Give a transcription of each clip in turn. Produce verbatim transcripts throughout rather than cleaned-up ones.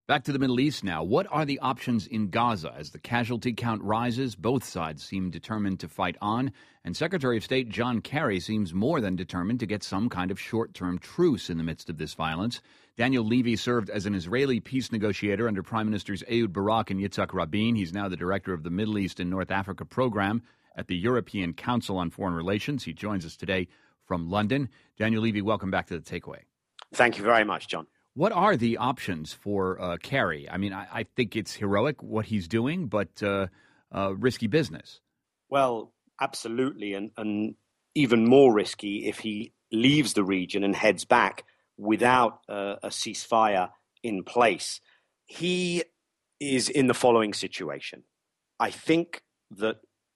Back to the Middle East now. What are the options in Gaza as the casualty count rises? Both sides seem determined to fight on, and Secretary of State John Kerry seems more than determined to get some kind of short-term truce in the midst of this violence. Daniel Levy served as an Israeli peace negotiator under Prime Ministers Ehud Barak and Yitzhak Rabin. He's now the director of the Middle East and North Africa program at the European Council on Foreign Relations. He joins us today from London. Daniel Levy, welcome back to The Takeaway. Thank you very much, John. What are the options for uh, Kerry? I mean, I, I think it's heroic what he's doing, but uh, uh, risky business. Well, absolutely, and, and even more risky if he leaves the region and heads back without uh, a ceasefire in place. He is in the following situation. I think that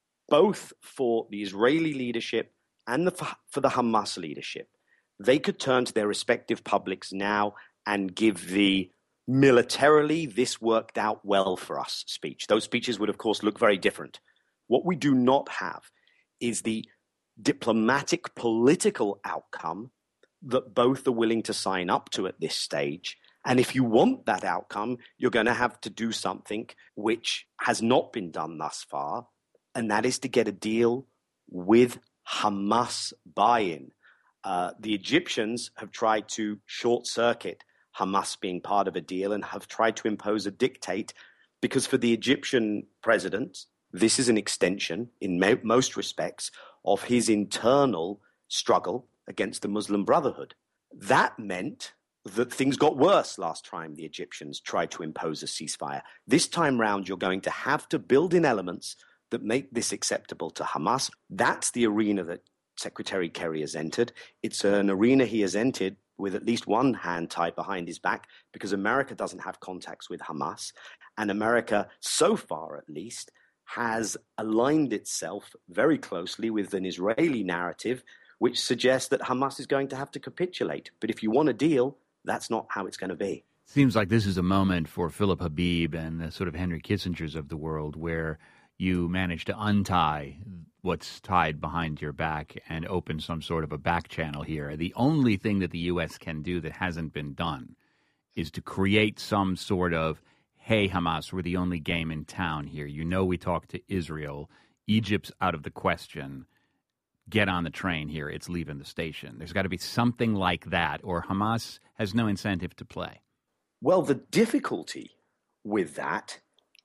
both for the Israeli leadership and the, for the Hamas leadership, they could turn to their respective publics now and give the militarily this worked out well for us speech. Those speeches would, of course, look very different. What we do not have is the diplomatic political outcome that both are willing to sign up to at this stage. And if you want that outcome, you're going to have to do something which has not been done thus far, and that is to get a deal with Hamas buy-in. Uh, the Egyptians have tried to short-circuit Hamas being part of a deal and have tried to impose a dictate because for the Egyptian president, this is an extension in mo- most respects of his internal struggle against the Muslim Brotherhood. That meant that things got worse last time the Egyptians tried to impose a ceasefire. This time round, you're going to have to build in elements that make this acceptable to Hamas. That's the arena that Secretary Kerry has entered. It's an arena he has entered with at least one hand tied behind his back because America doesn't have contacts with Hamas. And America, so far at least, has aligned itself very closely with an Israeli narrative which suggests that Hamas is going to have to capitulate. But if you want a deal, that's not how it's going to be. Seems like this is a moment for Philip Habib and the sort of Henry Kissingers of the world where you manage to untie what's tied behind your back and open some sort of a back channel here. The only thing that the U S can do that hasn't been done is to create some sort of, hey, Hamas, we're the only game in town here. You know we talked to Israel. Egypt's out of the question. Get on the train here. It's leaving the station. There's got to be something like that, or Hamas has no incentive to play. Well, the difficulty with that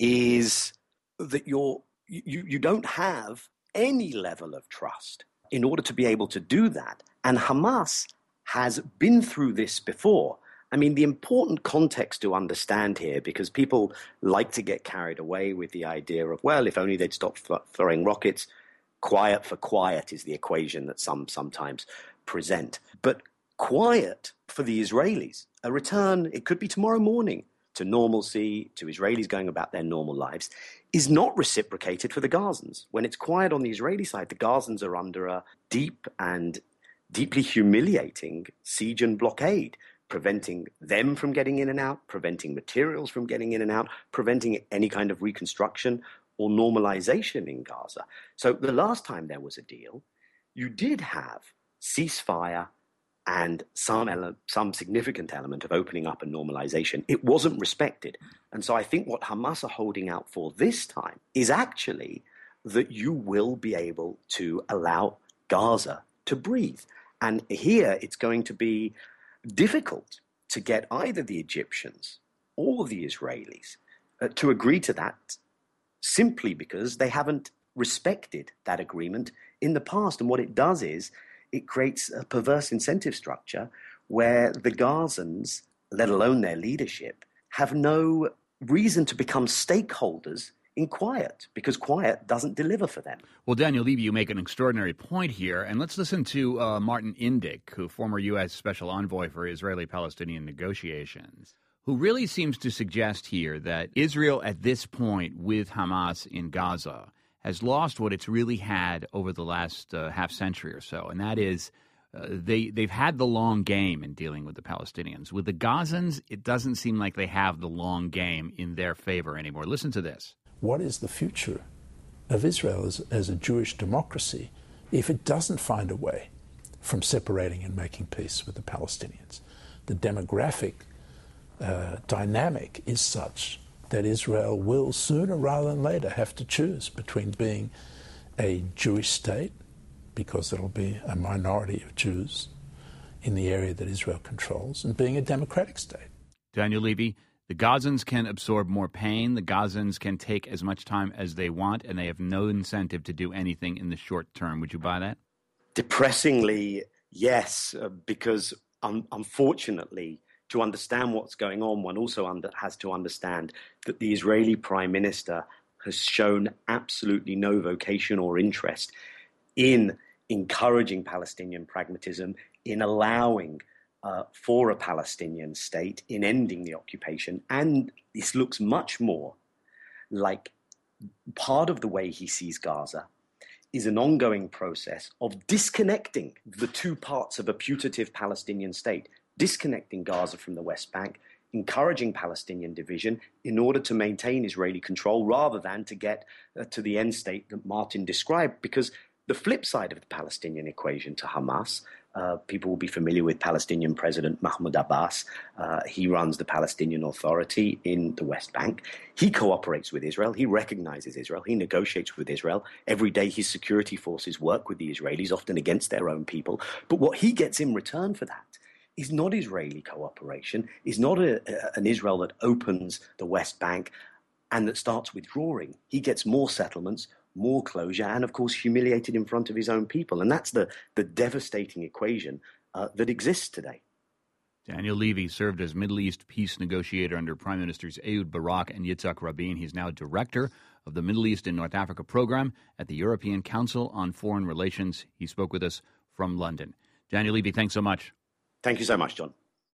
is that you're, you, you don't have any level of trust in order to be able to do that. And Hamas has been through this before. I mean, the important context to understand here, because people like to get carried away with the idea of, well, if only they'd stop th- throwing rockets, quiet for quiet is the equation that some sometimes present. But quiet for the Israelis, a return, it could be tomorrow morning, to normalcy, to Israelis going about their normal lives, is not reciprocated for the Gazans. When it's quiet on the Israeli side, the Gazans are under a deep and deeply humiliating siege and blockade, preventing them from getting in and out, preventing materials from getting in and out, preventing any kind of reconstruction or normalization in Gaza. So the last time there was a deal, you did have ceasefire and some ele- some significant element of opening up and normalization. It wasn't respected. And so I think what Hamas are holding out for this time is actually that you will be able to allow Gaza to breathe. And here it's going to be difficult to get either the Egyptians or the Israelis uh, to agree to that simply because they haven't respected that agreement in the past. And what it does is it creates a perverse incentive structure where the Gazans, let alone their leadership, have no reason to become stakeholders in quiet, because quiet doesn't deliver for them. Well, Daniel Levy, you make an extraordinary point here, and let's listen to uh, Martin Indyk, who former U S Special Envoy for Israeli-Palestinian negotiations, who really seems to suggest here that Israel at this point with Hamas in Gaza has lost what it's really had over the last uh, half century or so, and that is uh, they, they've had the long game in dealing with the Palestinians. With the Gazans, it doesn't seem like they have the long game in their favor anymore. Listen to this. What is the future of Israel as, as a Jewish democracy if it doesn't find a way from separating and making peace with the Palestinians? The demographic uh, dynamic is such that Israel will sooner rather than later have to choose between being a Jewish state, because there will be a minority of Jews in the area that Israel controls, and being a democratic state. Daniel Levy, the Gazans can absorb more pain. The Gazans can take as much time as they want, and they have no incentive to do anything in the short term. Would you buy that? Depressingly, yes, uh, because um, unfortunately, to understand what's going on, one also under, has to understand that the Israeli Prime Minister has shown absolutely no vocation or interest in encouraging Palestinian pragmatism, in allowing uh, for a Palestinian state, in ending the occupation. And this looks much more like part of the way he sees Gaza is an ongoing process of disconnecting the two parts of a putative Palestinian state, disconnecting Gaza from the West Bank, encouraging Palestinian division in order to maintain Israeli control rather than to get uh, to the end state that Martin described. Because the flip side of the Palestinian equation to Hamas, uh, people will be familiar with Palestinian President Mahmoud Abbas. Uh, he runs the Palestinian Authority in the West Bank. He cooperates with Israel. He recognizes Israel. He negotiates with Israel. Every day his security forces work with the Israelis, often against their own people. But what he gets in return for that is not Israeli cooperation, is not a, a, an Israel that opens the West Bank and that starts withdrawing. He gets more settlements, more closure, and of course humiliated in front of his own people. And that's the, the devastating equation uh, that exists today. Daniel Levy served as Middle East peace negotiator under Prime Ministers Ehud Barak and Yitzhak Rabin. He's now director of the Middle East and North Africa program at the European Council on Foreign Relations. He spoke with us from London. Daniel Levy, thanks so much. Thank you so much, John.